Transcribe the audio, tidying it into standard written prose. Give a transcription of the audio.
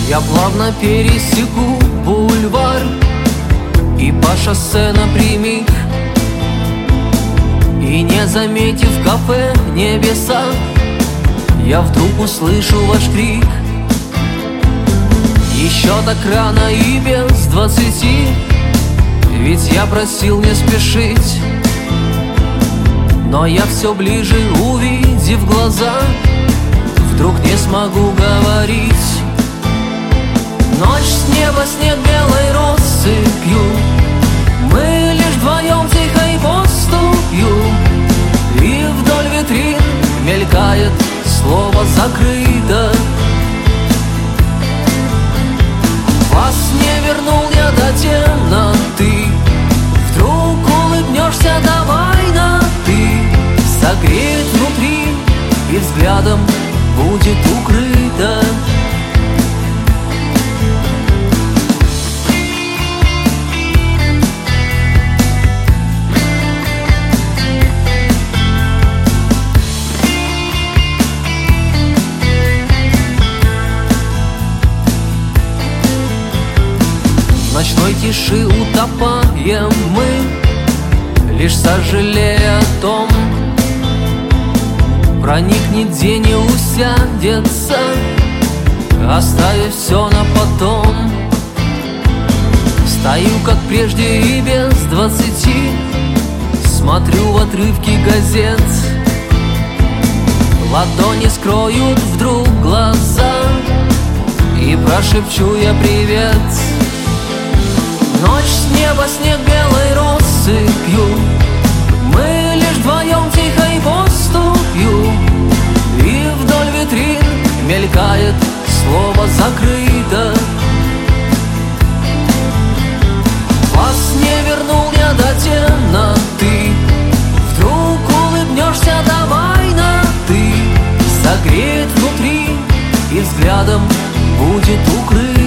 Я плавно пересеку бульвар и по шоссе напрямик, и не заметив кафе «Небеса», я вдруг услышу ваш крик. Еще так рано и без 20, ведь я просил не спешить. Но я все ближе, увидев глаза, вдруг не смогу говорить. Ночь с неба, снег белой россыпью, мы лишь вдвоем тихой поступью, и вдоль витрин мелькает слово «закрыто». Вас не вернул я до темноты, вдруг улыбнешься, давай на «ты». Согреет внутри и взглядом будет укрыто. В ночной тиши утопаем мы, лишь сожалея о том, проникнет день и усядется, оставив все на потом. Стою, как прежде, и без 20, смотрю в отрывки газет. Ладони скроют вдруг глаза, и прошепчу я привет. Ночь с неба, снег белой россыпью, мы лишь вдвоем тихой поступью, и вдоль витрин мелькает слово «закрыто». Вас не вернул я до темноты, вдруг улыбнешься, давай на «ты». Согреет внутри и взглядом будет укрыт.